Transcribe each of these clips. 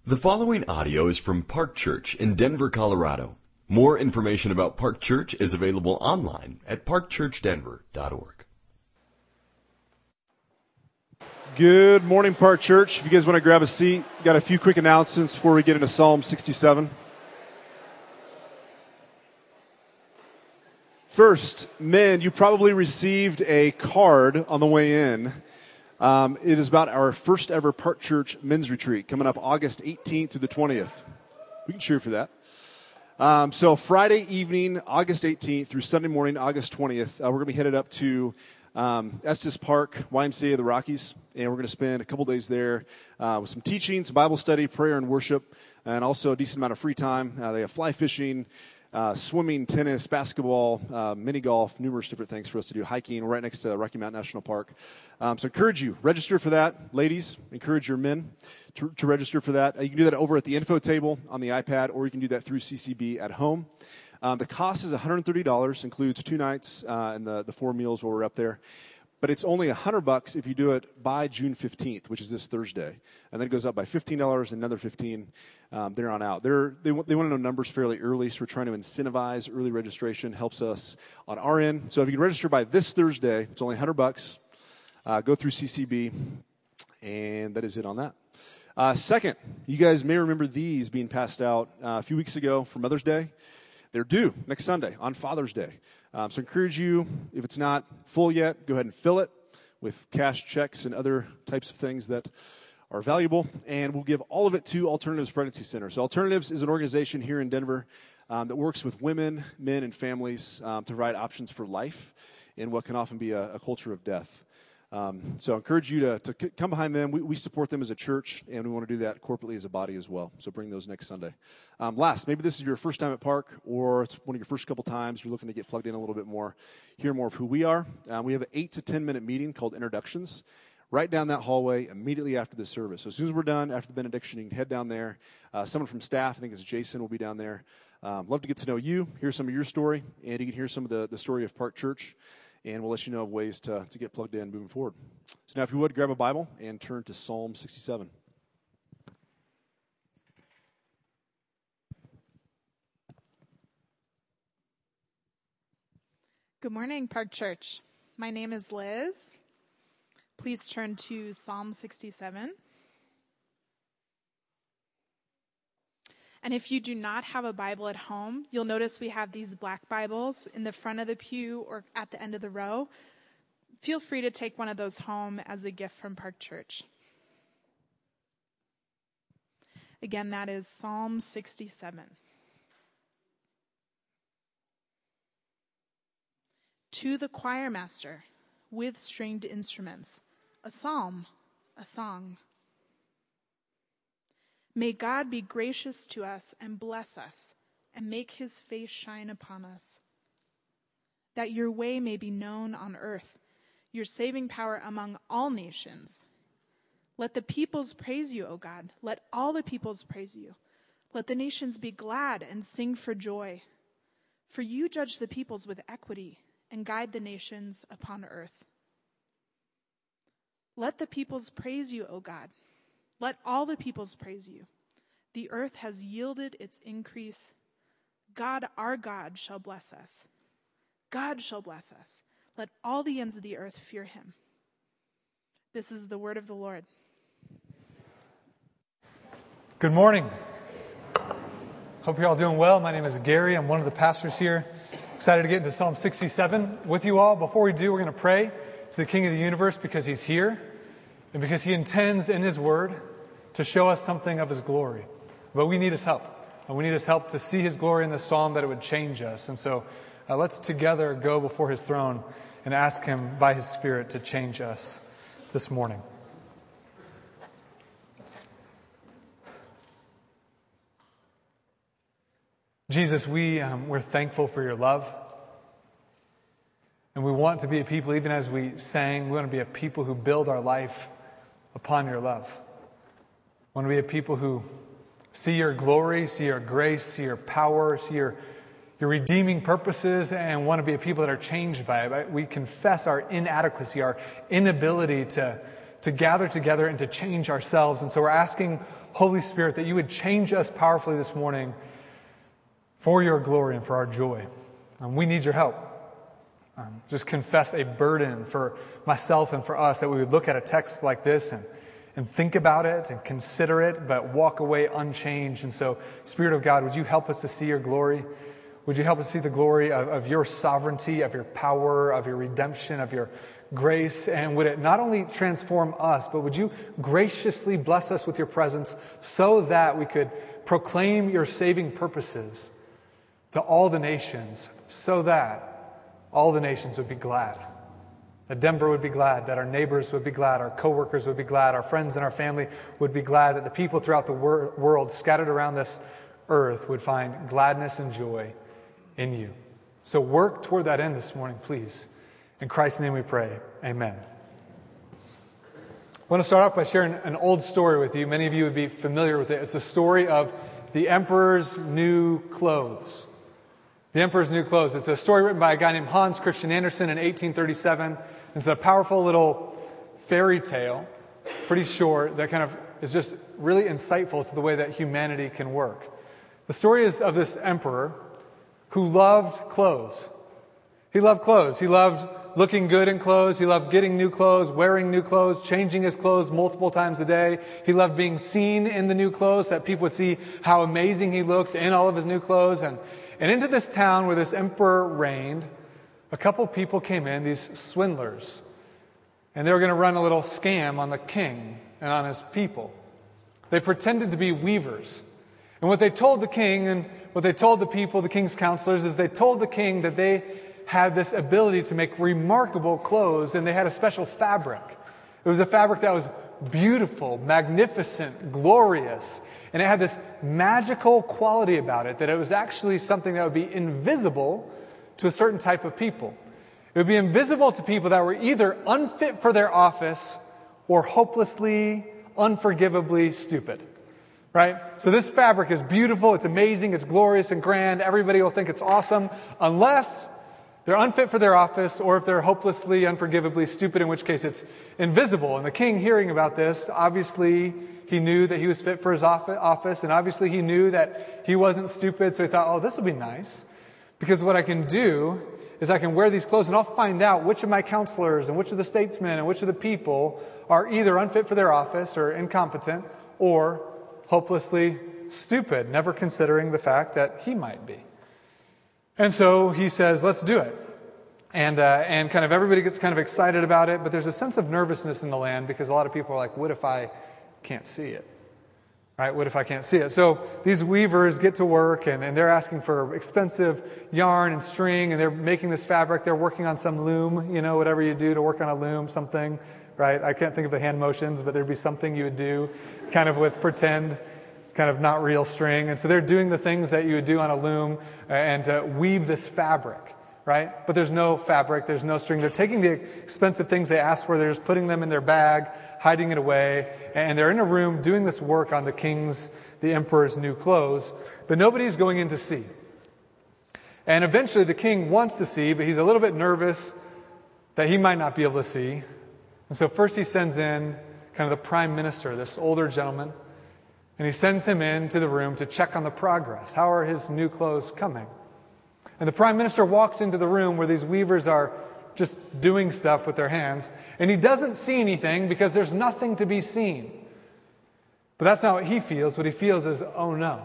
The following audio is from Park Church in Denver, Colorado. More information about Park Church is available online at parkchurchdenver.org. Good morning, Park Church. If you guys want to grab a seat, got a few quick announcements before we get into Psalm 67. First, men, you probably received a card on the way in. It is about our first ever Park Church men's retreat coming up August 18th through the 20th. We can cheer for that. So Friday evening, August 18th through Sunday morning, August 20th, we're going to be headed up to Estes Park, YMCA of the Rockies, and we're going to spend a couple days there with some teaching, some Bible study, prayer and worship, and also a decent amount of free time. They have fly fishing, swimming, tennis, basketball, mini golf, numerous different things for us to do. Hiking, right next to Rocky Mountain National Park. So encourage you, register for that. Ladies, encourage your men to register for that. You can do that over at the info table on the iPad, or you can do that through CCB at home. The cost is $130, includes 2 nights and the 4 meals while we're up there. But it's only $100 if you do it by June 15th, which is this Thursday. And then it goes up by $15 and another $15 there on out. They want to know numbers fairly early, so we're trying to incentivize early registration. Helps us on our end. So if you can register by this Thursday, it's only $100. Go through CCB, and that is it on that. Second, you guys may remember these being passed out a few weeks ago for Mother's Day. They're due next Sunday on Father's Day. So encourage you, if it's not full yet, go ahead and fill it with cash checks and other types of things that are valuable. And we'll give all of it to Alternatives Pregnancy Center. So Alternatives is an organization here in Denver that works with women, men, and families to provide options for life in what can often be a culture of death. So I encourage you to come behind them. We support them as a church, and we want to do that corporately as a body as well. So bring those next Sunday. Last, maybe this is your first time at Park, or it's one of your first couple times. You're looking to get plugged in a little bit more, hear more of who we are. We have an 8 to 10 minute meeting called Introductions right down that hallway immediately after the service. So as soon as we're done, after the benediction, you can head down there. Someone from staff, I think it's Jason, will be down there. Love to get to know you, hear some of your story, and you can hear some of the story of Park Church. And we'll let you know of ways to get plugged in moving forward. So now if you would, grab a Bible and turn to Psalm 67. Good morning, Park Church. My name is Liz. Please turn to Psalm 67. And if you do not have a Bible at home, you'll notice we have these black Bibles in the front of the pew or at the end of the row. Feel free to take one of those home as a gift from Park Church. Again, that is Psalm 67. To the choir master with stringed instruments, a psalm, a song. May God be gracious to us and bless us and make his face shine upon us, that your way may be known on earth, your saving power among all nations. Let the peoples praise you, O God. Let all the peoples praise you. Let the nations be glad and sing for joy. For you judge the peoples with equity and guide the nations upon earth. Let the peoples praise you, O God. Let all the peoples praise you. The earth has yielded its increase. God, our God, shall bless us. God shall bless us. Let all the ends of the earth fear him. This is the word of the Lord. Good morning. Hope you're all doing well. My name is Gary. I'm one of the pastors here. Excited to get into Psalm 67 with you all. Before we do, we're going to pray to the King of the universe because he's here and because he intends in his word to show us something of his glory. But we need his help. And we need his help to see his glory in this psalm, that it would change us. And so let's together go before his throne and ask him by his Spirit to change us this morning. Jesus, we're thankful for your love. And we want to be a people, even as we sang, we want to be a people who build our life upon your love. We want to be a people who see your glory, see your grace, see your power, see your redeeming purposes, and want to be a people that are changed by it. We confess our inadequacy, our inability to gather together and to change ourselves. And so we're asking Holy Spirit, that you would change us powerfully this morning for your glory and for our joy. We need your help. Just confess a burden for myself and for us that we would look at a text like this and think about it and consider it, but walk away unchanged. And so, Spirit of God, would you help us to see your glory? Would you help us see the glory of your sovereignty, of your power, of your redemption, of your grace? And would it not only transform us, but would you graciously bless us with your presence so that we could proclaim your saving purposes to all the nations, so that all the nations would be glad. That Denver would be glad, that our neighbors would be glad, our coworkers would be glad, our friends and our family would be glad, that the people throughout the world scattered around this earth would find gladness and joy in you. So work toward that end this morning, please. In Christ's name we pray. Amen. I want to start off by sharing an old story with you. Many of you would be familiar with it. It's the story of the Emperor's New Clothes. The Emperor's New Clothes. It's a story written by a guy named Hans Christian Andersen in 1837. It's a powerful little fairy tale, pretty short, that kind of is just really insightful to the way that humanity can work. The story is of this emperor who loved clothes. He loved clothes. He loved looking good in clothes. He loved getting new clothes, wearing new clothes, changing his clothes multiple times a day. He loved being seen in the new clothes, that people would see how amazing he looked in all of his new clothes. And into this town where this emperor reigned, a couple people came in, these swindlers. And they were going to run a little scam on the king and on his people. They pretended to be weavers. And what they told the king and what they told the people, the king's counselors, is they told the king that they had this ability to make remarkable clothes, and they had a special fabric. It was a fabric that was beautiful, magnificent, glorious. And it had this magical quality about it, that it was actually something that would be invisible to a certain type of people. It would be invisible to people that were either unfit for their office or hopelessly, unforgivably stupid. Right? So this fabric is beautiful, it's amazing, it's glorious and grand. Everybody will think it's awesome, unless they're unfit for their office or if they're hopelessly, unforgivably stupid, in which case it's invisible. And the king, hearing about this, obviously he knew that he was fit for his office, and obviously he knew that he wasn't stupid, so he thought, oh, this will be nice. Because what I can do is I can wear these clothes and I'll find out which of my counselors and which of the statesmen and which of the people are either unfit for their office or incompetent or hopelessly stupid, never considering the fact that he might be. And so he says, let's do it. And kind of everybody gets kind of excited about it, but there's a sense of nervousness in the land because a lot of people are like, what if I can't see it? Right? What if I can't see it? So these weavers get to work and they're asking for expensive yarn and string, and they're making this fabric. They're working on some loom, whatever you do to work on a loom, something, right? I can't think of the hand motions, but there'd be something you would do kind of with pretend, kind of not real string. And so they're doing the things that you would do on a loom and weave this fabric, right? But there's no fabric, there's no string. They're taking the expensive things they asked for, they're just putting them in their bag, hiding it away, and they're in a room doing this work on the emperor's new clothes, but nobody's going in to see. And eventually the king wants to see, but he's a little bit nervous that he might not be able to see. And so first he sends in kind of the prime minister, this older gentleman, and he sends him into the room to check on the progress. How are his new clothes coming? And the prime minister walks into the room where these weavers are just doing stuff with their hands, and he doesn't see anything because there's nothing to be seen. But that's not what he feels. What he feels is, oh no,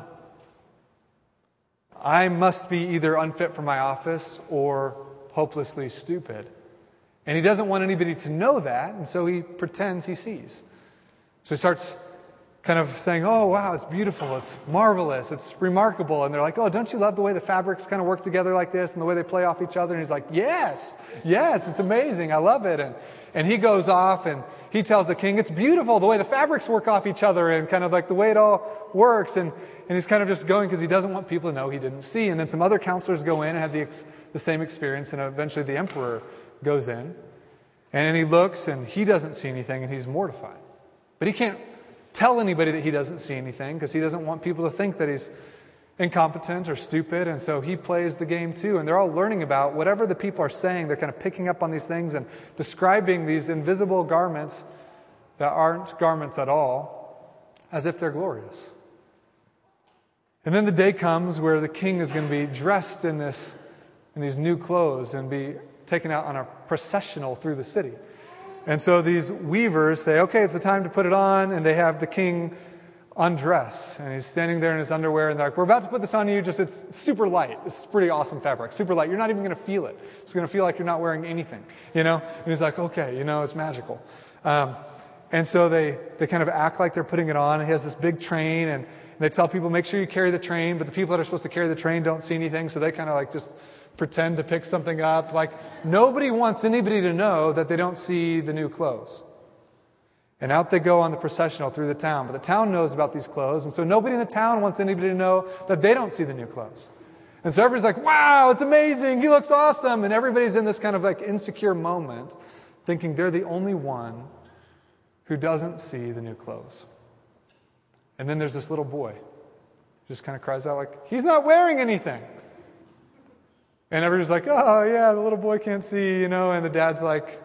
I must be either unfit for my office or hopelessly stupid. And he doesn't want anybody to know that, and so he pretends he sees. So he starts kind of saying, oh, wow, it's beautiful, it's marvelous, it's remarkable. And they're like, oh, don't you love the way the fabrics kind of work together like this and the way they play off each other? And he's like, yes, it's amazing, I love it. And he goes off and he tells the king, it's beautiful the way the fabrics work off each other and kind of like the way it all works. And he's kind of just going because he doesn't want people to know he didn't see. And then some other counselors go in and have the same experience, and eventually the emperor goes in. And then he looks and he doesn't see anything and he's mortified. But he can't tell anybody that he doesn't see anything because he doesn't want people to think that he's incompetent or stupid, and so he plays the game too. And they're all learning about whatever the people are saying. They're kind of picking up on these things and describing these invisible garments that aren't garments at all as if they're glorious. And then the day comes where the king is going to be dressed in these new clothes and be taken out on a processional through the city. And so these weavers say, okay, it's the time to put it on, and they have the king undress. And he's standing there in his underwear, and they're like, we're about to put this on you, just it's super light. It's pretty awesome fabric, super light. You're not even going to feel it. It's going to feel like you're not wearing anything, And he's like, okay, it's magical. And so they kind of act like they're putting it on. He has this big train, and they tell people, make sure you carry the train, but the people that are supposed to carry the train don't see anything, so they kind of like just pretend to pick something up. Like, nobody wants anybody to know that they don't see the new clothes. And out they go on the processional through the town. But the town knows about these clothes, and so nobody in the town wants anybody to know that they don't see the new clothes. And so everybody's like, wow, it's amazing, he looks awesome. And everybody's in this kind of like insecure moment, thinking they're the only one who doesn't see the new clothes. And then there's this little boy who just kind of cries out like, he's not wearing anything. And everybody's like, oh yeah, the little boy can't see, and the dad's like,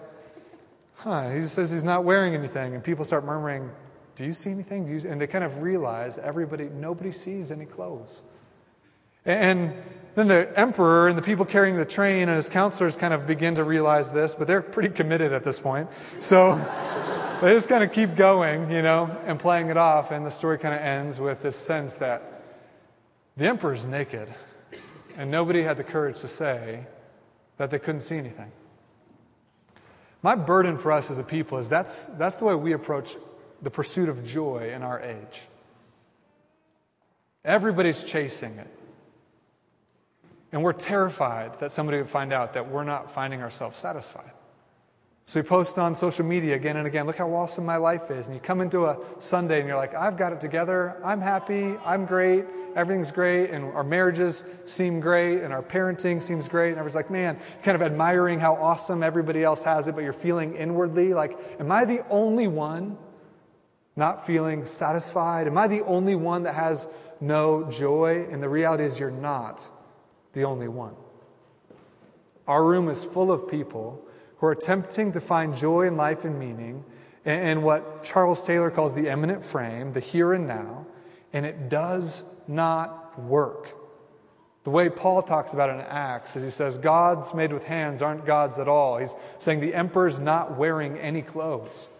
he says he's not wearing anything. And people start murmuring, do you see anything? And they kind of realize nobody sees any clothes. And then the emperor and the people carrying the train and his counselors kind of begin to realize this, but they're pretty committed at this point. So they just kind of keep going, and playing it off. And the story kind of ends with this sense that the emperor's naked, and nobody had the courage to say that they couldn't see anything. My burden for us as a people is that's the way we approach the pursuit of joy in our age. Everybody's chasing it. And we're terrified that somebody would find out that we're not finding ourselves satisfied. So we post on social media again and again, look how awesome my life is. And you come into a Sunday and you're like, I've got it together. I'm happy. I'm great. Everything's great. And our marriages seem great. And our parenting seems great. And everyone's like, man, kind of admiring how awesome everybody else has it. But you're feeling inwardly like, am I the only one not feeling satisfied? Am I the only one that has no joy? And the reality is you're not the only one. Our room is full of people who are attempting to find joy in life and meaning in what Charles Taylor calls the immanent frame, the here and now, and it does not work. The way Paul talks about it in Acts is he says, gods made with hands aren't gods at all. He's saying the emperor's not wearing any clothes.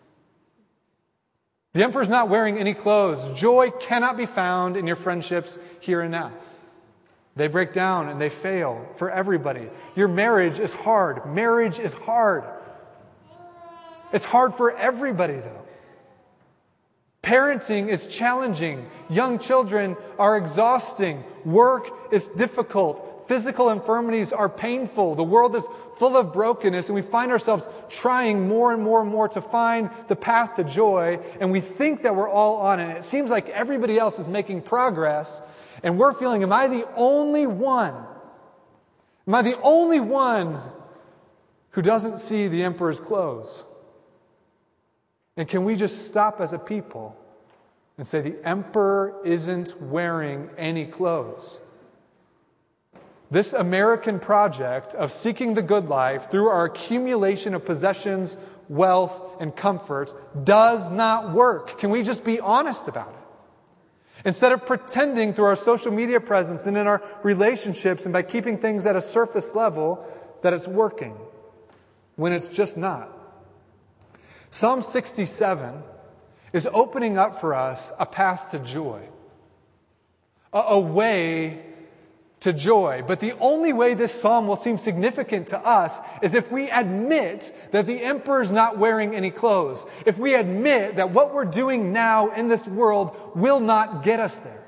The emperor's not wearing any clothes. Joy cannot be found in your friendships here and now. They break down and they fail for everybody. Your marriage is hard. Marriage is hard. It's hard for everybody, though. Parenting is challenging. Young children are exhausting. Work is difficult. Physical infirmities are painful. The world is full of brokenness, and we find ourselves trying more and more and more to find the path to joy, and we think that we're all on it. It seems like everybody else is making progress, and we're feeling, am I the only one? Am I the only one who doesn't see the emperor's clothes? And can we just stop as a people and say the emperor isn't wearing any clothes? This American project of seeking the good life through our accumulation of possessions, wealth, and comfort does not work. Can we just be honest about it? Instead of pretending through our social media presence and in our relationships and by keeping things at a surface level that it's working, when it's just not. Psalm 67 is opening up for us a path to joy, a way to joy. But the only way this psalm will seem significant to us is if we admit that the emperor's not wearing any clothes. If we admit that what we're doing now in this world will not get us there.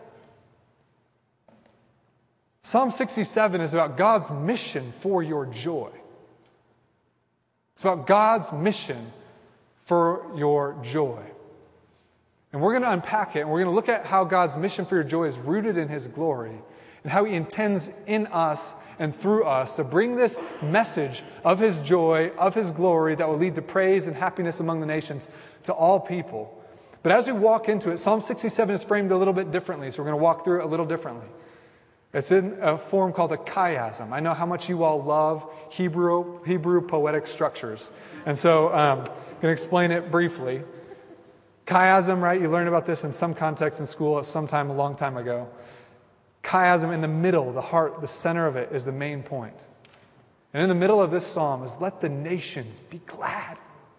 Psalm 67 is about God's mission for your joy. It's about God's mission for your joy. And we're going to unpack it, and we're going to look at how God's mission for your joy is rooted in His glory, and how He intends in us and through us to bring this message of His joy, of His glory that will lead to praise and happiness among the nations to all people. But as we walk into it, Psalm 67 is framed a little bit differently, so we're going to walk through it a little differently. It's in a form called a chiasm. I know how much you all love Hebrew poetic structures. And so I'm going to explain it briefly. Chiasm, right? You learn about this in some context in school at some time a long time ago. Chiasm in the middle, the heart, the center of it is the main point. And in the middle of this psalm is let the nations be glad.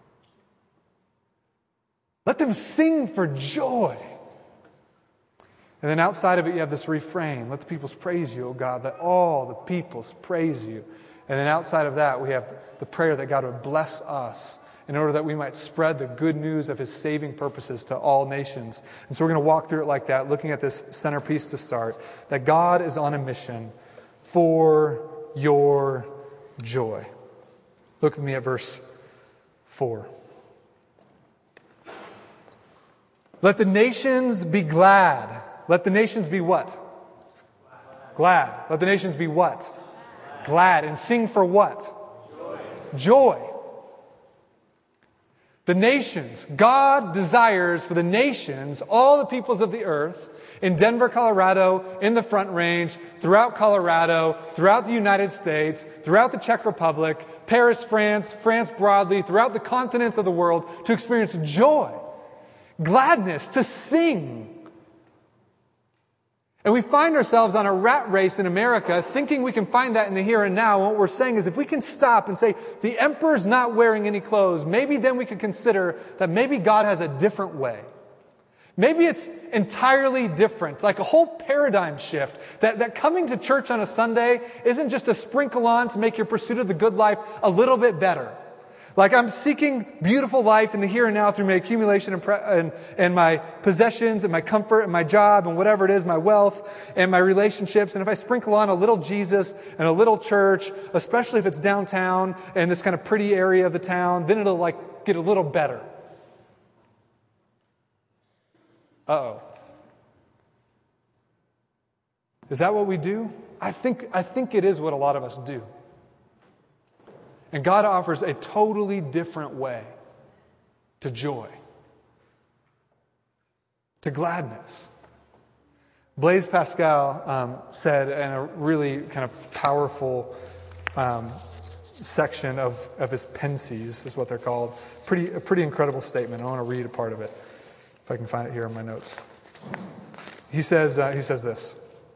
Let them sing for joy. And then outside of it, you have this refrain. Let the peoples praise you, O God. Let all the peoples praise you. And then outside of that, we have the prayer that God would bless us in order that we might spread the good news of his saving purposes to all nations. And so we're going to walk through it like that, looking at this centerpiece to start, that God is on a mission for your joy. Look with me at verse 4. Let the nations be glad. Let the nations be what? Glad. Let the nations be what? Glad. And sing for what? Joy. The nations. God desires for the nations, all the peoples of the earth, in Denver, Colorado, in the Front Range, throughout Colorado, throughout the United States, throughout the Czech Republic, Paris, France, France broadly, throughout the continents of the world, to experience joy, gladness, to sing. And we find ourselves on a rat race in America thinking we can find that in the here and now. And what we're saying is if we can stop and say, the emperor's not wearing any clothes, maybe then we could consider that maybe God has a different way. Maybe it's entirely different, like a whole paradigm shift, that coming to church on a Sunday isn't just a sprinkle on to make your pursuit of the good life a little bit better. Like I'm seeking beautiful life in the here and now through my accumulation and my possessions and my comfort and my job and whatever it is, my wealth and my relationships. And if I sprinkle on a little Jesus and a little church, especially if it's downtown and this kind of pretty area of the town, then it'll like get a little better. Uh-oh. Is that what we do? I think it is what a lot of us do. And God offers a totally different way to joy, to gladness. Blaise Pascal said in a really kind of powerful section of his Pensies, is what they're called. A pretty incredible statement. I want to read a part of it, if I can find it here in my notes. He says this.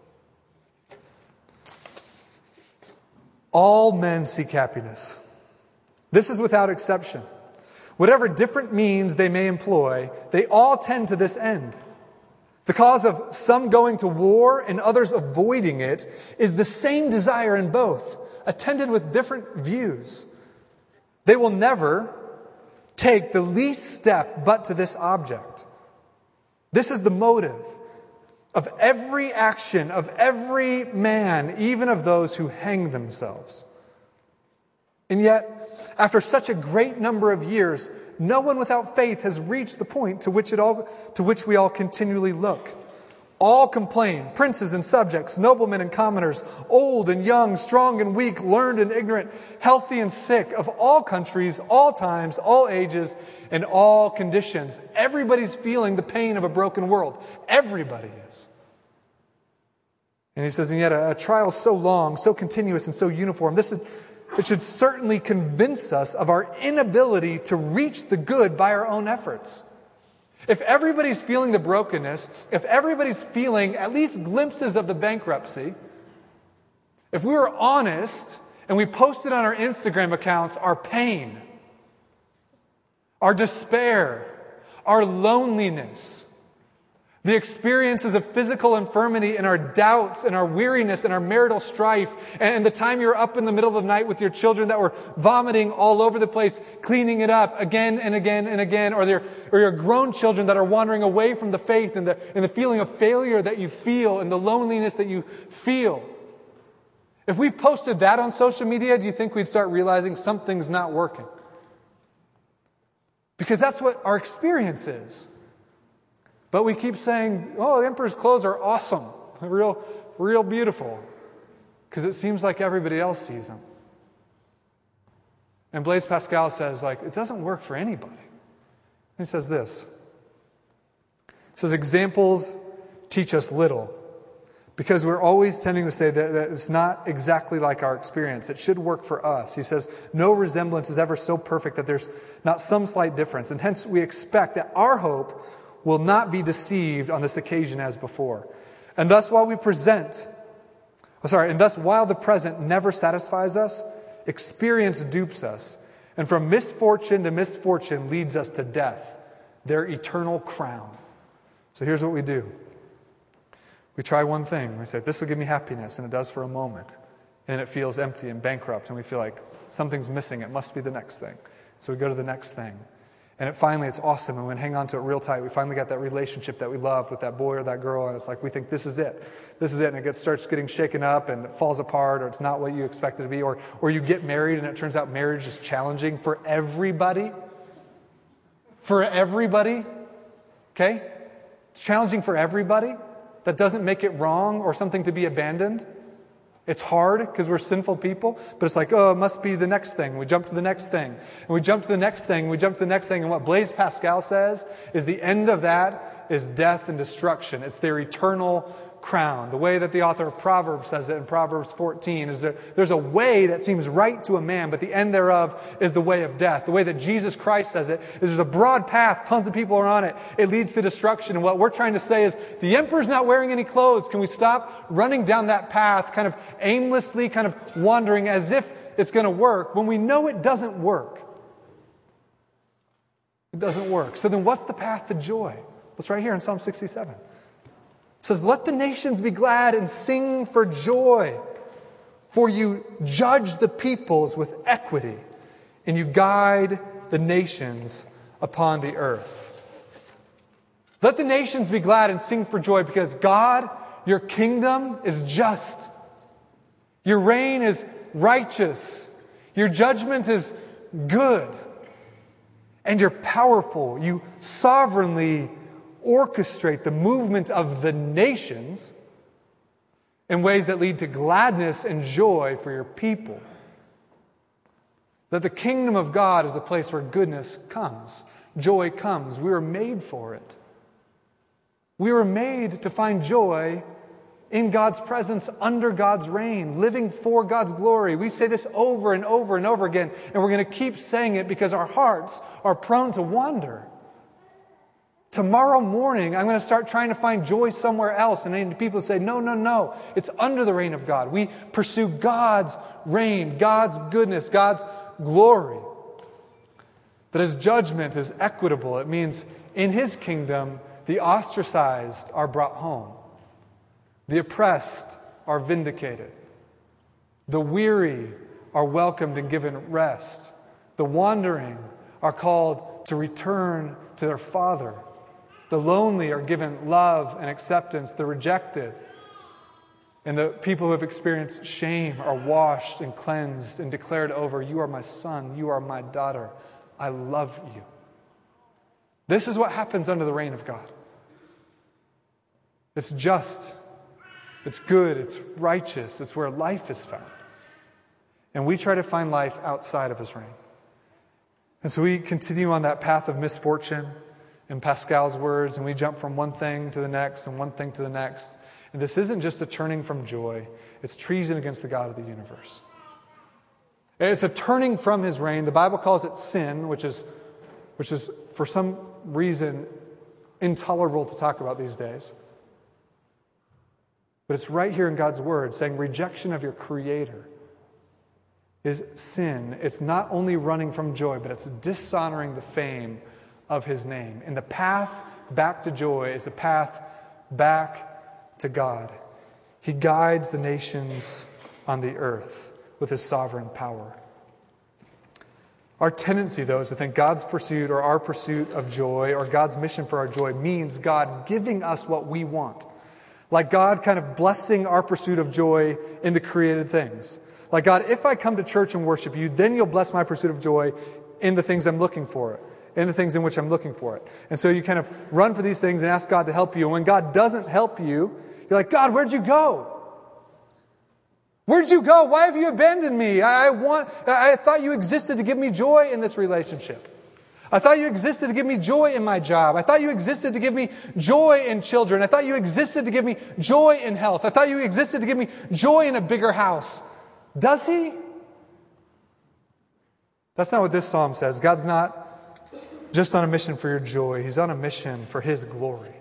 All men seek happiness. This is without exception. Whatever different means they may employ, they all tend to this end. The cause of some going to war and others avoiding it is the same desire in both, attended with different views. They will never take the least step but to this object. This is the motive of every action of every man, even of those who hang themselves. And yet, after such a great number of years, no one without faith has reached the point to which we all continually look. All complain, princes and subjects, noblemen and commoners, old and young, strong and weak, learned and ignorant, healthy and sick, of all countries, all times, all ages, and all conditions. Everybody's feeling the pain of a broken world. Everybody is. And he says, and yet a trial so long, so continuous, and so uniform, it should certainly convince us of our inability to reach the good by our own efforts. If everybody's feeling the brokenness, if everybody's feeling at least glimpses of the bankruptcy, if we were honest and we posted on our Instagram accounts our pain, our despair, our loneliness, the experiences of physical infirmity and our doubts and our weariness and our marital strife and the time you're up in the middle of the night with your children that were vomiting all over the place, cleaning it up again and again and again, or your grown children that are wandering away from the faith and the feeling of failure that you feel and the loneliness that you feel. If we posted that on social media, do you think we'd start realizing something's not working? Because that's what our experience is. But we keep saying, oh, the emperor's clothes are awesome, real beautiful, because it seems like everybody else sees them. And Blaise Pascal says, it doesn't work for anybody. He says this. He says, examples teach us little, because we're always tending to say that it's not exactly like our experience. It should work for us. He says, no resemblance is ever so perfect that there's not some slight difference. And hence we expect that our hope will not be deceived on this occasion as before. And thus while the present never satisfies us, experience dupes us. And from misfortune to misfortune leads us to death, their eternal crown. So here's what we do. We try one thing. We say, this will give me happiness, and it does for a moment. And it feels empty and bankrupt, and we feel like something's missing. It must be the next thing. So we go to the next thing. And it's awesome, and we hang on to it real tight. We finally got that relationship that we love with that boy or that girl, and it's like we think this is it. This is it, and it starts getting shaken up, and it falls apart, or it's not what you expect it to be, or you get married, and it turns out marriage is challenging for everybody. For everybody. Okay? It's challenging for everybody. That doesn't make it wrong or something to be abandoned. It's hard because we're sinful people, but it's like, it must be the next thing. We jump to the next thing. And we jump to the next thing. We jump to the next thing. And what Blaise Pascal says is the end of that is death and destruction. It's their eternal crown. The way that the author of Proverbs says it in Proverbs 14 is that there's a way that seems right to a man, but the end thereof is the way of death. The way that Jesus Christ says it is there's a broad path, tons of people are on it. It leads to destruction. And what we're trying to say is the emperor's not wearing any clothes. Can we stop running down that path, kind of aimlessly, kind of wandering as if it's going to work when we know it doesn't work? It doesn't work. So then what's the path to joy? It's right here in Psalm 67. It says, let the nations be glad and sing for joy, for you judge the peoples with equity, and you guide the nations upon the earth. Let the nations be glad and sing for joy, because God, your kingdom is just. Your reign is righteous. Your judgment is good. And you're powerful. You sovereignly orchestrate the movement of the nations in ways that lead to gladness and joy for your people. That the kingdom of God is the place where goodness comes, joy comes. We were made for it. We were made to find joy in God's presence, under God's reign, living for God's glory. We say this over and over and over again, and we're going to keep saying it because our hearts are prone to wander. Tomorrow morning, I'm going to start trying to find joy somewhere else. And people say, no. It's under the reign of God. We pursue God's reign, God's goodness, God's glory. That His judgment is equitable. It means in His kingdom, the ostracized are brought home. The oppressed are vindicated. The weary are welcomed and given rest. The wandering are called to return to their Father. The lonely are given love and acceptance. The rejected and the people who have experienced shame are washed and cleansed and declared over, you are my son, you are my daughter, I love you. This is what happens under the reign of God. It's just, it's good, it's righteous, it's where life is found. And we try to find life outside of His reign. And so we continue on that path of misfortune, in Pascal's words, and we jump from one thing to the next and one thing to the next. And this isn't just a turning from joy. It's treason against the God of the universe. It's a turning from His reign. The Bible calls it sin, which is for some reason intolerable to talk about these days. But it's right here in God's Word saying rejection of your Creator is sin. It's not only running from joy, but it's dishonoring the fame of His name. And the path back to joy is the path back to God. He guides the nations on the earth with His sovereign power. Our tendency, though, is to think God's pursuit or our pursuit of joy or God's mission for our joy means God giving us what we want. Like God kind of blessing our pursuit of joy in the created things. Like, God, if I come to church and worship you, then you'll bless my pursuit of joy in the things I'm looking for, in the things in which I'm looking for it. And so you kind of run for these things and ask God to help you. And when God doesn't help you, you're like, God, where'd you go? Where'd you go? Why have you abandoned me? I thought you existed to give me joy in this relationship. I thought you existed to give me joy in my job. I thought you existed to give me joy in children. I thought you existed to give me joy in health. I thought you existed to give me joy in a bigger house. Does he? That's not what this psalm says. God's not just on a mission for your joy. He's on a mission for his glory.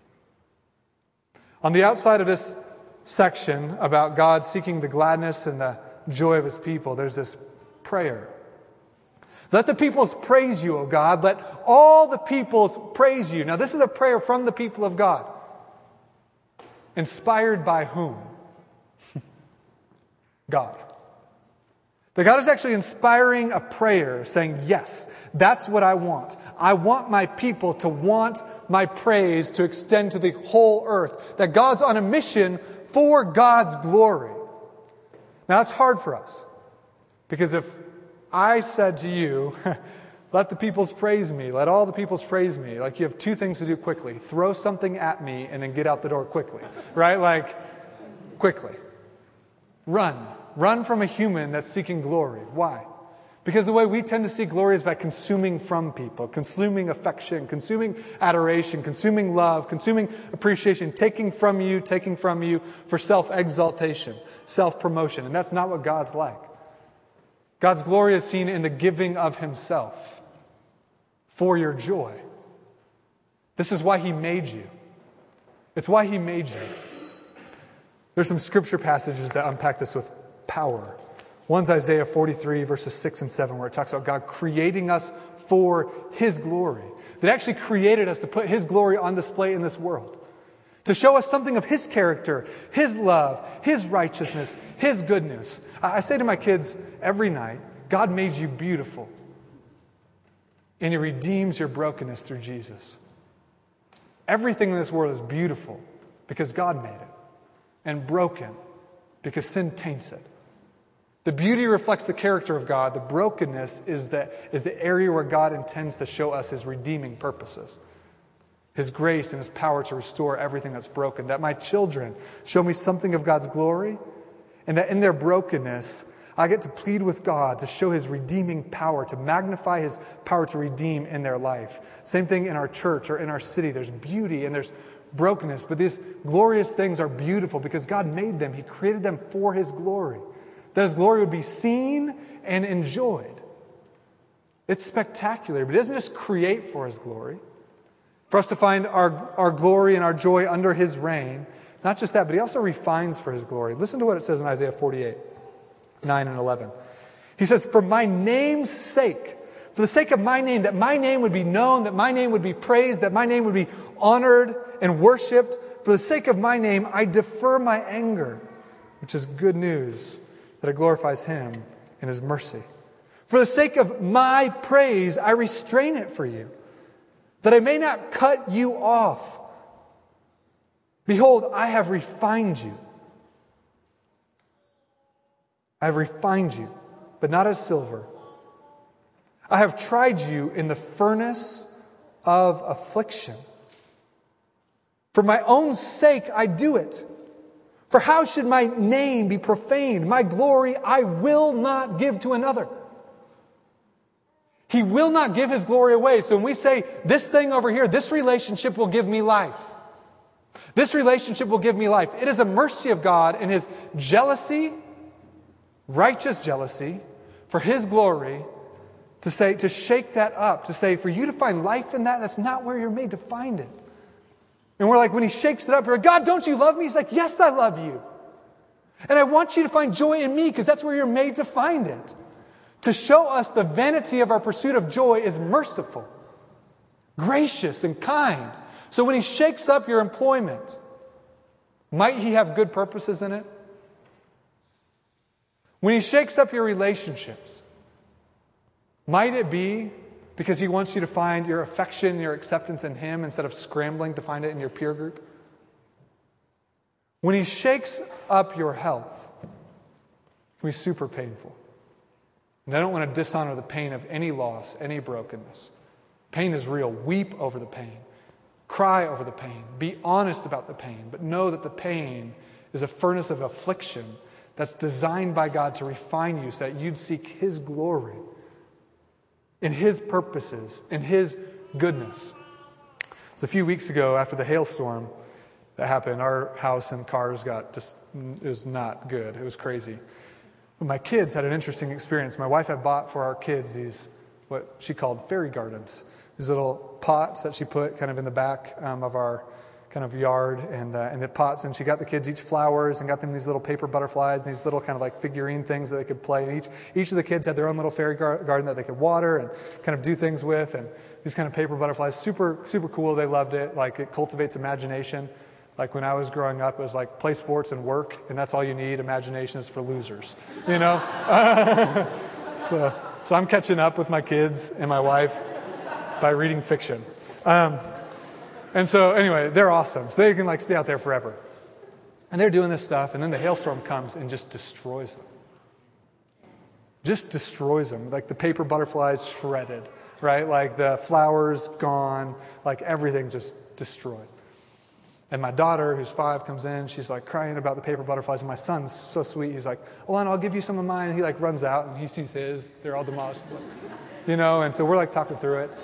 On the outside of this section about God seeking the gladness and the joy of his people, there's this prayer. Let the peoples praise you, O God. Let all the peoples praise you. Now, this is a prayer from the people of God. Inspired by whom? God. That God is actually inspiring a prayer, saying, yes, that's what I want. I want my people to want my praise to extend to the whole earth. That God's on a mission for God's glory. Now, that's hard for us. Because if I said to you, let the peoples praise me, let all the peoples praise me, like you have two things to do quickly. Throw something at me and then get out the door quickly. Right? Like, quickly. Run. Run from a human that's seeking glory. Why? Because the way we tend to seek glory is by consuming from people, consuming affection, consuming adoration, consuming love, consuming appreciation, taking from you for self-exaltation, self-promotion. And that's not what God's like. God's glory is seen in the giving of himself for your joy. This is why he made you. It's why he made you. There's some scripture passages that unpack this with power. One's Isaiah 43, verses 6 and 7, where it talks about God creating us for his glory. That actually created us to put his glory on display in this world. To show us something of his character, his love, his righteousness, his goodness. I say to my kids every night, God made you beautiful. And he redeems your brokenness through Jesus. Everything in this world is beautiful because God made it. And broken because sin taints it. The beauty reflects the character of God. The brokenness is the area where God intends to show us his redeeming purposes. His grace and his power to restore everything that's broken. That my children show me something of God's glory, and that in their brokenness, I get to plead with God to show his redeeming power, to magnify his power to redeem in their life. Same thing in our church or in our city. There's beauty and there's brokenness, but these glorious things are beautiful because God made them. He created them for his glory. That his glory would be seen and enjoyed. It's spectacular, but he doesn't just create for his glory. For us to find our glory and our joy under his reign. Not just that, but he also refines for his glory. Listen to what it says in Isaiah 48, 9 and 11. He says, for my name's sake, for the sake of my name, that my name would be known, that my name would be praised, that my name would be honored and worshipped. For the sake of my name, I defer my anger, which is good news, that it glorifies him in his mercy. For the sake of my praise, I restrain it for you, that I may not cut you off. Behold, I have refined you. I have refined you, but not as silver. I have tried you in the furnace of affliction. For my own sake I do it. For how should my name be profaned? My glory I will not give to another. He will not give his glory away. So when we say, this thing over here, this relationship will give me life. This relationship will give me life. It is a mercy of God in his jealousy, righteous jealousy, for his glory, to shake that up, to say, for you to find life in that, that's not where you're made to find it. And we're like, when he shakes it up, we're like, God, don't you love me? He's like, yes, I love you. And I want you to find joy in me because that's where you're made to find it. To show us the vanity of our pursuit of joy is merciful, gracious, and kind. So when he shakes up your employment, might he have good purposes in it? When he shakes up your relationships, might it be because he wants you to find your affection, your acceptance in him instead of scrambling to find it in your peer group? When he shakes up your health, it can be super painful. And I don't want to dishonor the pain of any loss, any brokenness. Pain is real. Weep over the pain. Cry over the pain. Be honest about the pain. But know that the pain is a furnace of affliction that's designed by God to refine you so that you'd seek his glory. in His purposes, in His goodness. So a few weeks ago, after the hailstorm that happened, our house and cars it was not good. It was crazy. But my kids had an interesting experience. My wife had bought for our kids these, what she called fairy gardens. These little pots that she put kind of in the back of our kind of yard, and the pots, and she got the kids each flowers and got them these little paper butterflies and these little kind of like figurine things that they could play. And each of the kids had their own little fairy garden that they could water and kind of do things with, and these kind of paper butterflies, super, super cool. They loved it. Like, it cultivates imagination. Like, when I was growing up, it was like play sports and work, and that's all you need. Imagination is for losers, you know? So I'm catching up with my kids and my wife by reading fiction. And so anyway, they're awesome. So they can like stay out there forever. And they're doing this stuff, and then the hailstorm comes and just destroys them. Just destroys them. Like the paper butterflies shredded, right? Like the flowers gone, like everything just destroyed. And my daughter, who's 5, comes in. She's like crying about the paper butterflies. And my son's so sweet. He's like, Alana, I'll give you some of mine. And he like runs out, and he sees his. They're all demolished. Like, you know, and so we're like talking through it.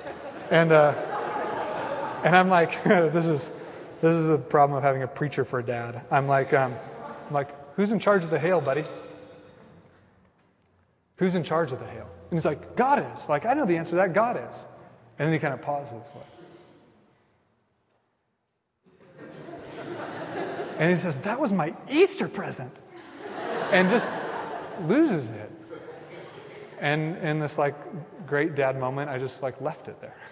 And I'm like, this is the problem of having a preacher for a dad. I'm like, who's in charge of the hail, buddy? Who's in charge of the hail? And he's like, God is. Like, I know the answer to that. God is. And then he kind of pauses. And he says, that was my Easter present. And just loses it. And in this like great dad moment, I just like left it there.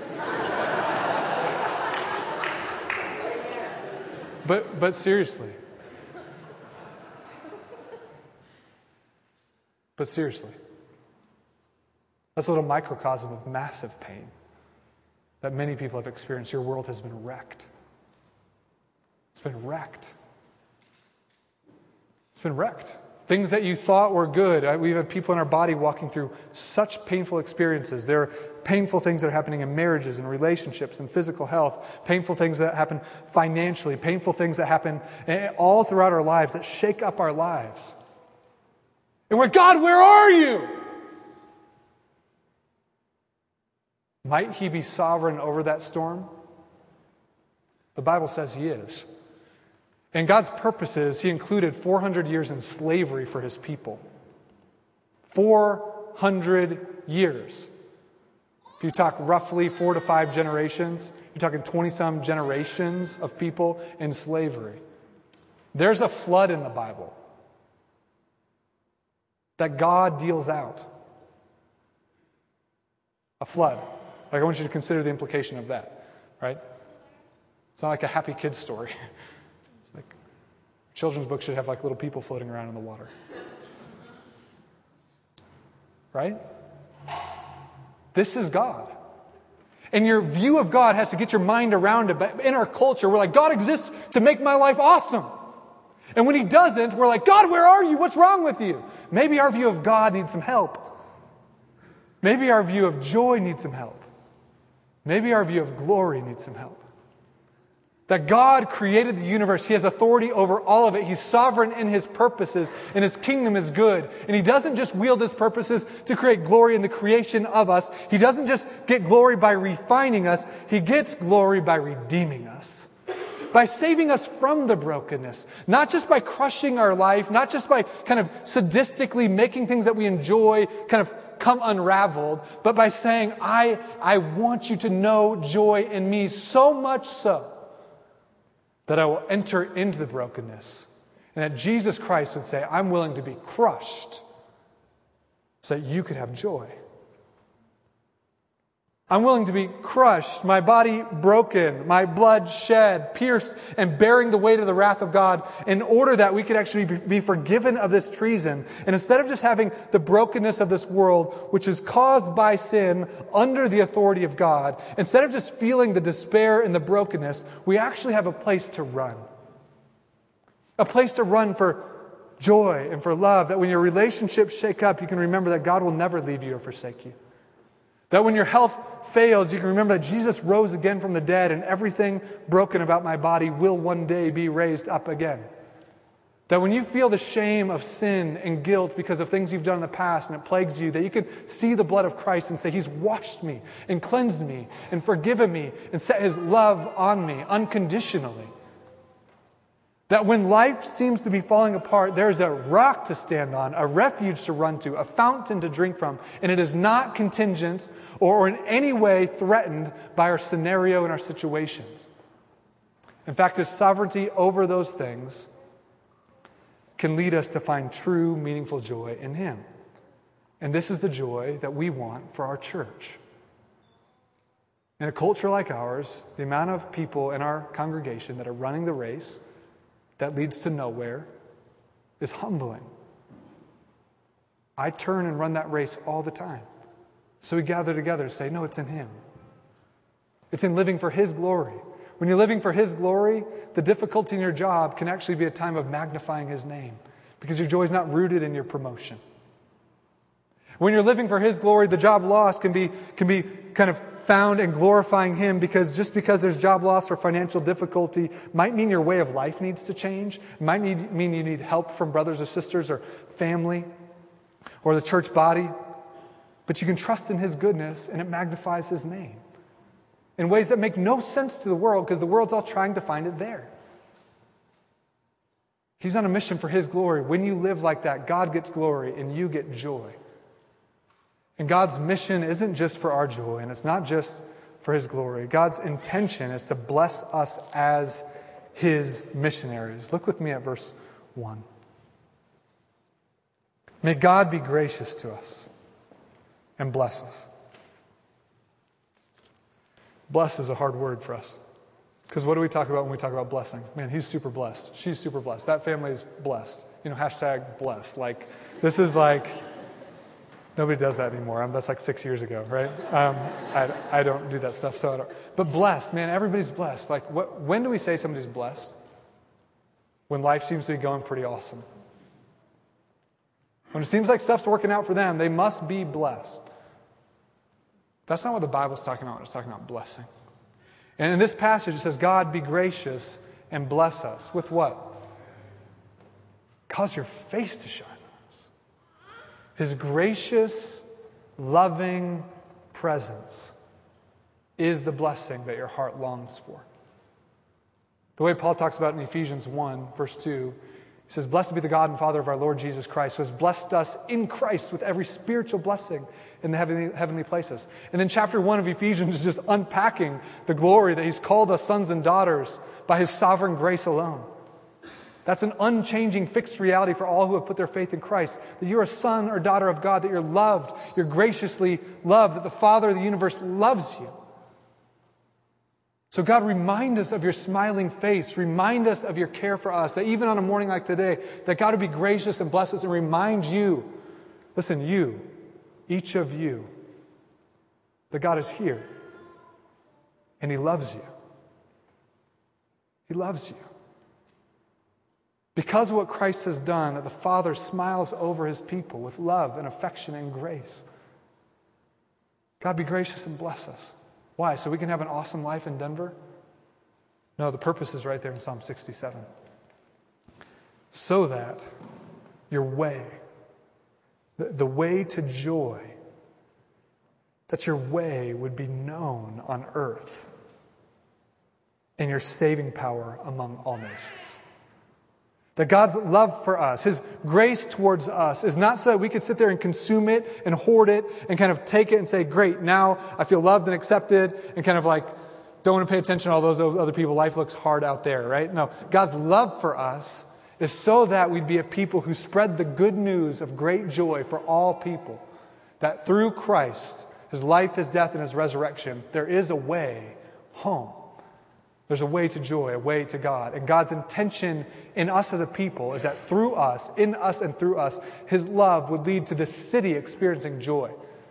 But seriously. But seriously. That's a little microcosm of massive pain that many people have experienced. Your world has been wrecked. It's been wrecked. It's been wrecked. Things that you thought were good. We've had people in our body walking through such painful experiences. There are painful things that are happening in marriages and relationships and physical health. Painful things that happen financially. Painful things that happen all throughout our lives that shake up our lives. And we're, God, where are you? Might He be sovereign over that storm? The Bible says He is. And God's purposes, He included 400 years in slavery for His people. 400 years. If you talk roughly 4 to 5 generations, you're talking 20-some generations of people in slavery. There's a flood in the Bible that God deals out. A flood. Like, I want you to consider the implication of that, right? It's not like a happy kid's story. It's like children's books should have like little people floating around in the water. Right? This is God. And your view of God has to get your mind around it. But in our culture, we're like, God exists to make my life awesome. And when He doesn't, we're like, God, where are you? What's wrong with you? Maybe our view of God needs some help. Maybe our view of joy needs some help. Maybe our view of glory needs some help. That God created the universe. He has authority over all of it. He's sovereign in His purposes, and His kingdom is good. And He doesn't just wield His purposes to create glory in the creation of us. He doesn't just get glory by refining us. He gets glory by redeeming us. By saving us from the brokenness. Not just by crushing our life, not just by kind of sadistically making things that we enjoy kind of come unraveled, but by saying, I want you to know joy in me, so much so that I will enter into the brokenness. And that Jesus Christ would say, I'm willing to be crushed so that you could have joy. I'm willing to be crushed, my body broken, my blood shed, pierced, and bearing the weight of the wrath of God in order that we could actually be forgiven of this treason. And instead of just having the brokenness of this world, which is caused by sin under the authority of God, instead of just feeling the despair and the brokenness, we actually have a place to run. A place to run for joy and for love, that when your relationships shake up, you can remember that God will never leave you or forsake you. That when your health fails, you can remember that Jesus rose again from the dead, and everything broken about my body will one day be raised up again. That when you feel the shame of sin and guilt because of things you've done in the past and it plagues you, that you could see the blood of Christ and say, He's washed me and cleansed me and forgiven me and set His love on me unconditionally. That when life seems to be falling apart, there's a rock to stand on, a refuge to run to, a fountain to drink from, and it is not contingent or in any way threatened by our scenario and our situations. In fact, His sovereignty over those things can lead us to find true, meaningful joy in Him. And this is the joy that we want for our church. In a culture like ours, the amount of people in our congregation that are running the race that leads to nowhere is humbling. I turn and run that race all the time. So we gather together and say, no, it's in Him. It's in living for His glory. When you're living for His glory, the difficulty in your job can actually be a time of magnifying His name because your joy is not rooted in your promotion. When you're living for His glory, the job loss can be kind of found in glorifying Him, because just because there's job loss or financial difficulty might mean your way of life needs to change. It might mean you need help from brothers or sisters or family or the church body. But you can trust in His goodness and it magnifies His name in ways that make no sense to the world because the world's all trying to find it there. He's on a mission for His glory. When you live like that, God gets glory and you get joy. And God's mission isn't just for our joy, and it's not just for His glory. God's intention is to bless us as His missionaries. Look with me at verse 1. May God be gracious to us and bless us. Bless is a hard word for us. Because what do we talk about when we talk about blessing? Man, he's super blessed. She's super blessed. That family is blessed. Hashtag blessed. This is nobody does that anymore. That's 6 years ago, right? I don't do that stuff, so I don't. But blessed, man, everybody's blessed. When do we say somebody's blessed? When life seems to be going pretty awesome. When it seems like stuff's working out for them, they must be blessed. That's not what the Bible's talking about. It's talking about blessing. And in this passage, it says, God be gracious and bless us. With what? Cause your face to shine on us. His gracious, loving presence is the blessing that your heart longs for. The way Paul talks about it in Ephesians 1, verse 2, he says, Blessed be the God and Father of our Lord Jesus Christ, who has blessed us in Christ with every spiritual blessing in the heavenly places. And then chapter 1 of Ephesians is just unpacking the glory that He's called us sons and daughters by His sovereign grace alone. That's an unchanging, fixed reality for all who have put their faith in Christ. That you're a son or daughter of God, that you're loved, you're graciously loved, that the Father of the universe loves you. So God, remind us of your smiling face. Remind us of your care for us. That even on a morning like today, that God would be gracious and bless us and remind you, listen, you, each of you, that God is here. And He loves you. He loves you. Because of what Christ has done, that the Father smiles over His people with love and affection and grace. God, be gracious and bless us. Why? So we can have an awesome life in Denver? No, the purpose is right there in Psalm 67. So that your way, the way to joy, that your way would be known on earth and your saving power among all nations. That God's love for us, His grace towards us, is not so that we could sit there and consume it and hoard it and kind of take it and say, great, now I feel loved and accepted, and kind of don't want to pay attention to all those other people. Life looks hard out there, right? No, God's love for us is so that we'd be a people who spread the good news of great joy for all people. That through Christ, His life, His death, and His resurrection, there is a way home. There's a way to joy, a way to God. And God's intention in us as a people is that through us, in us and through us, His love would lead to this city experiencing joy.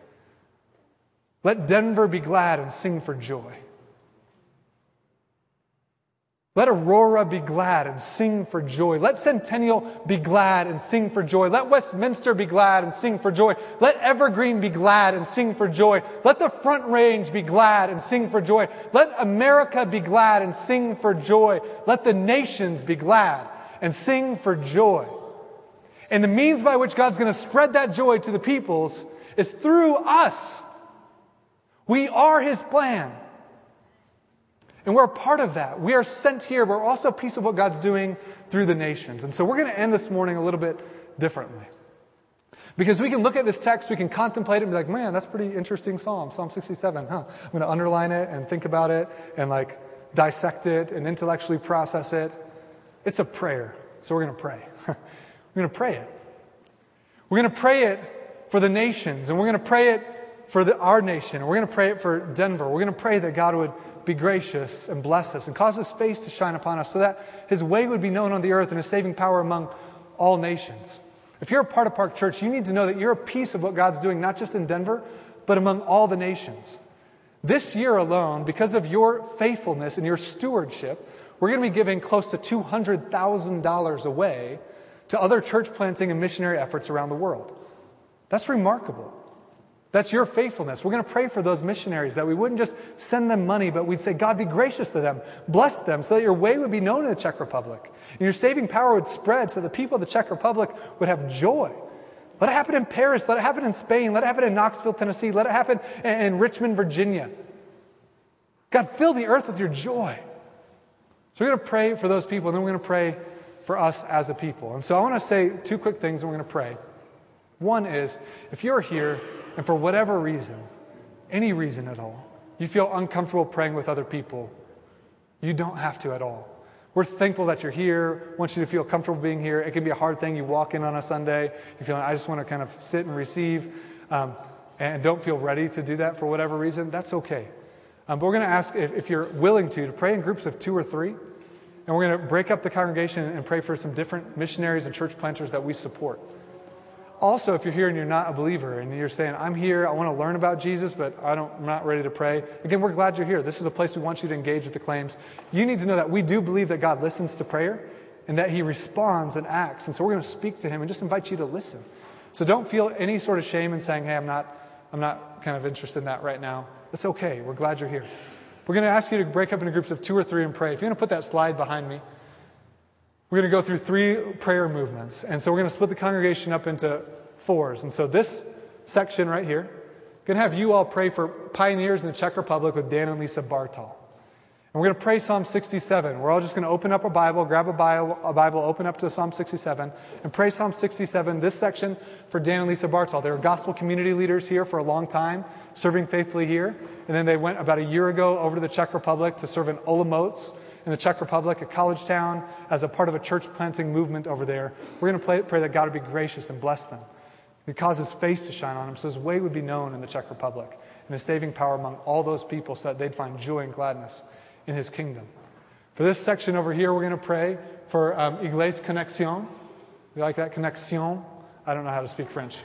Let Denver be glad and sing for joy. Let Aurora be glad and sing for joy. Let Centennial be glad and sing for joy. Let Westminster be glad and sing for joy. Let Evergreen be glad and sing for joy. Let the Front Range be glad and sing for joy. Let America be glad and sing for joy. Let the nations be glad and sing for joy. And the means by which God's going to spread that joy to the peoples is through us. We are His plan. And we're a part of that. We are sent here. We're also a piece of what God's doing through the nations. And so we're going to end this morning a little bit differently. Because we can look at this text, we can contemplate it and be like, man, that's a pretty interesting psalm, Psalm 67. I'm going to underline it and think about it and dissect it and intellectually process it. It's a prayer. So we're going to pray. We're going to pray it. We're going to pray it for the nations, and we're going to pray it for our nation, and we're going to pray it for Denver. We're going to pray that God would be gracious and bless us and cause His face to shine upon us so that His way would be known on the earth and His saving power among all nations. If you're a part of Park Church, you need to know that you're a piece of what God's doing, not just in Denver, but among all the nations. This year alone, because of your faithfulness and your stewardship, we're going to be giving close to $200,000 away to other church planting and missionary efforts around the world. That's remarkable. That's your faithfulness. We're going to pray for those missionaries, that we wouldn't just send them money, but we'd say, God, be gracious to them, bless them, so that your way would be known in the Czech Republic, and your saving power would spread so the people of the Czech Republic would have joy. Let it happen in Paris, let it happen in Spain, let it happen in Knoxville, Tennessee, let it happen in Richmond, Virginia. God, fill the earth with your joy. So we're going to pray for those people, and then we're going to pray for us as a people. And so I want to say two quick things, and we're going to pray. One is, if you're here, and for whatever reason, any reason at all, you feel uncomfortable praying with other people, you don't have to at all. We're thankful that you're here, want you to feel comfortable being here. It can be a hard thing. You walk in on a Sunday, you're feeling, I just want to kind of sit and receive, and don't feel ready to do that for whatever reason. That's okay. But we're going to ask if you're willing to pray in groups of 2 or 3, and we're going to break up the congregation and pray for some different missionaries and church planters that we support. Also, if you're here and you're not a believer and you're saying, I'm here, I want to learn about Jesus, but I'm not ready to pray. Again, we're glad you're here. This is a place we want you to engage with the claims. You need to know that we do believe that God listens to prayer and that He responds and acts. And so we're going to speak to Him and just invite you to listen. So don't feel any sort of shame in saying, hey, I'm not kind of interested in that right now. It's okay. We're glad you're here. We're going to ask you to break up into groups of 2 or 3 and pray. If you're going to put that slide behind me, we're going to go through 3 prayer movements. And so we're going to split the congregation up into 4s. And so this section right here, I'm going to have you all pray for pioneers in the Czech Republic with Dan and Lisa Bartal. And we're going to pray Psalm 67. We're all just going to open up a Bible, grab a Bible, open up to Psalm 67, and pray Psalm 67, this section, for Dan and Lisa Bartal. They were gospel community leaders here for a long time, serving faithfully here. And then they went about a year ago over to the Czech Republic to serve in Olomouc in the Czech Republic, a college town, as a part of a church planting movement over there. We're going to pray that God would be gracious and bless them. He'd cause His face to shine on them so His way would be known in the Czech Republic and His saving power among all those people so that they'd find joy and gladness in His kingdom. For this section over here, we're going to pray for Iglesia Conexión. You like that? Conexión? I don't know how to speak French.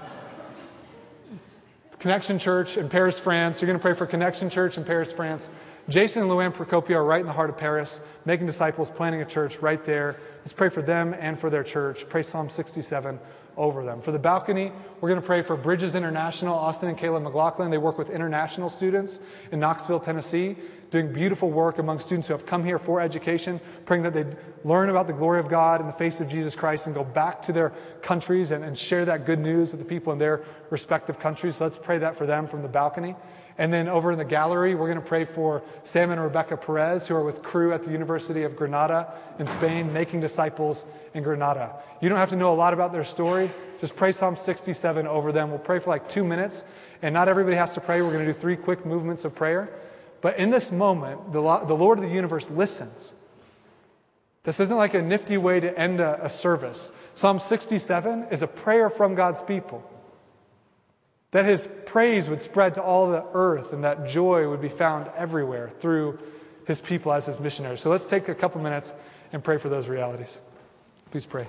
Connection Church in Paris, France. You're going to pray for Connection Church in Paris, France. Jason and Luann Procopio are right in the heart of Paris, making disciples, planting a church right there. Let's pray for them and for their church. Pray Psalm 67 over them. For the balcony, we're going to pray for Bridges International, Austin and Kayla McLaughlin. They work with international students in Knoxville, Tennessee, doing beautiful work among students who have come here for education, praying that they'd learn about the glory of God in the face of Jesus Christ and go back to their countries and share that good news with the people in their respective countries. So let's pray that for them from the balcony. And then over in the gallery, we're going to pray for Sam and Rebecca Perez, who are with Cru at the University of Granada in Spain, making disciples in Granada. You don't have to know a lot about their story. Just pray Psalm 67 over them. We'll pray for 2 minutes, and not everybody has to pray. We're going to do 3 quick movements of prayer. But in this moment, the Lord of the universe listens. This isn't like a nifty way to end a service. Psalm 67 is a prayer from God's people, that His praise would spread to all the earth and that joy would be found everywhere through His people as His missionaries. So let's take a couple minutes and pray for those realities. Please pray.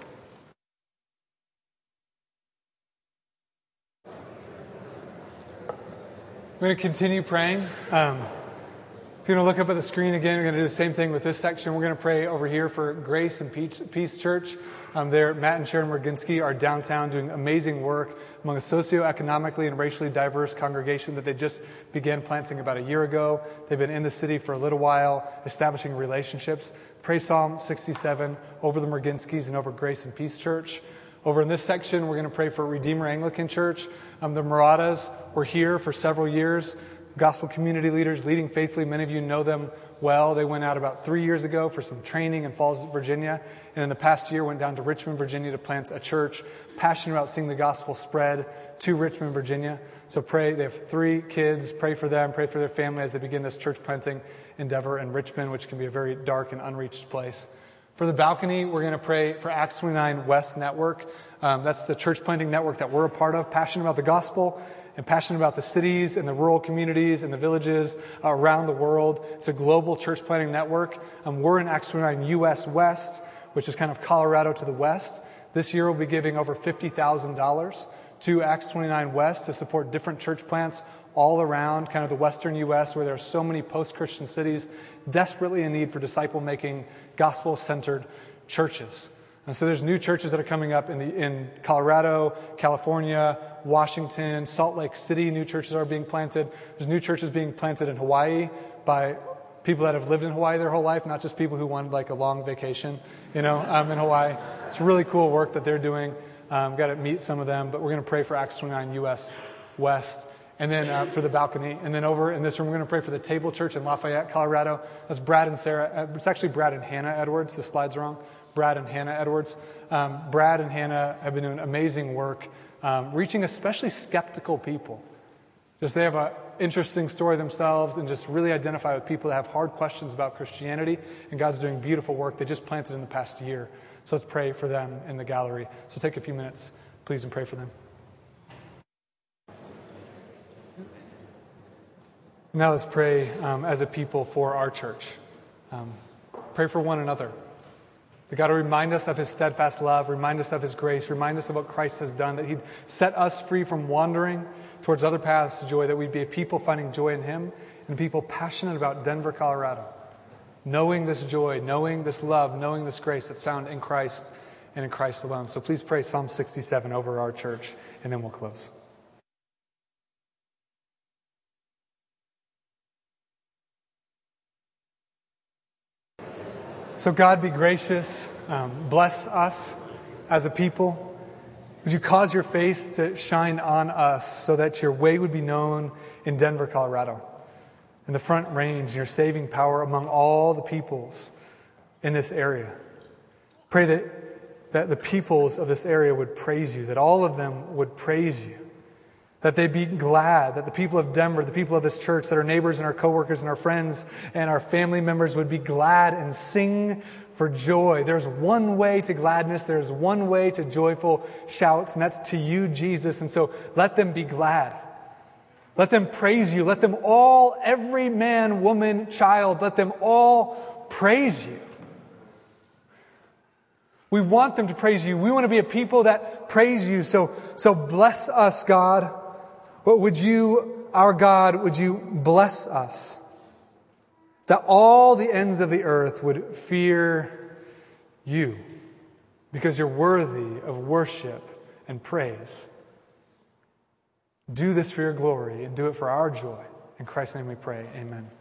I'm going to continue praying. If you want to look up at the screen again, we're going to do the same thing with this section. We're going to pray over here for Grace and Peace Church. There, Matt and Sharon Morginski are downtown doing amazing work among a socioeconomically and racially diverse congregation that they just began planting about a year ago. They've been in the city for a little while, establishing relationships. Pray Psalm 67 over the Morginskis and over Grace and Peace Church. Over in this section, we're going to pray for Redeemer Anglican Church. The Muratas were here for several years. Gospel community leaders leading faithfully. Many of you know them well. They went out about 3 years ago for some training in Falls, Virginia. And in the past year went down to Richmond, Virginia to plant a church, passionate about seeing the gospel spread to Richmond, Virginia. So pray. They have 3 kids. Pray for them. Pray for their family as they begin this church planting endeavor in Richmond, which can be a very dark and unreached place. For the balcony, we're going to pray for Acts 29 West Network. That's the church planting network that we're a part of, passionate about the gospel and passionate about the cities and the rural communities and the villages around the world. It's a global church planting network. We're in Acts 29 U.S. West, which is kind of Colorado to the west. This year we'll be giving over $50,000 to Acts 29 West to support different church plants all around kind of the western U.S. where there are so many post-Christian cities desperately in need for disciple-making, gospel-centered churches. And so there's new churches that are coming up in Colorado, California, Washington, Salt Lake City. New churches are being planted. There's new churches being planted in Hawaii by people that have lived in Hawaii their whole life, not just people who wanted like a long vacation, in Hawaii. It's really cool work that they're doing. Got to meet some of them, but we're going to pray for Acts 29 U.S. West. And then for the balcony. And then over in this room, we're going to pray for the Table Church in Lafayette, Colorado. That's Brad and Sarah. It's actually Brad and Hannah Edwards. The slide's wrong. Brad and Hannah Edwards. Brad and Hannah have been doing amazing work, reaching especially skeptical people. Just they have an interesting story themselves and just really identify with people that have hard questions about Christianity. And God's doing beautiful work. They just planted in the past year. So let's pray for them in the gallery. So take a few minutes, please, and pray for them. Now let's pray as a people for our church. Pray for one another. That God will remind us of His steadfast love, remind us of His grace, remind us of what Christ has done, that He'd set us free from wandering towards other paths to joy, that we'd be a people finding joy in Him and people passionate about Denver, Colorado, knowing this joy, knowing this love, knowing this grace that's found in Christ and in Christ alone. So please pray Psalm 67 over our church, and then we'll close. So God, be gracious, bless us as a people. Would you cause your face to shine on us so that your way would be known in Denver, Colorado, in the Front Range, your saving power among all the peoples in this area. Pray that the peoples of this area would praise you, that all of them would praise you, that they be glad, that the people of Denver, the people of this church, that our neighbors and our coworkers and our friends and our family members would be glad and sing for joy. There's one way to gladness. There's one way to joyful shouts, and that's to you, Jesus. And so let them be glad. Let them praise you. Let them all, every man, woman, child, let them all praise you. We want them to praise you. We want to be a people that praise you. So bless us, God. Would you, our God, would you bless us? That all the ends of the earth would fear you, because you're worthy of worship and praise. Do this for your glory and do it for our joy. In Christ's name we pray. Amen.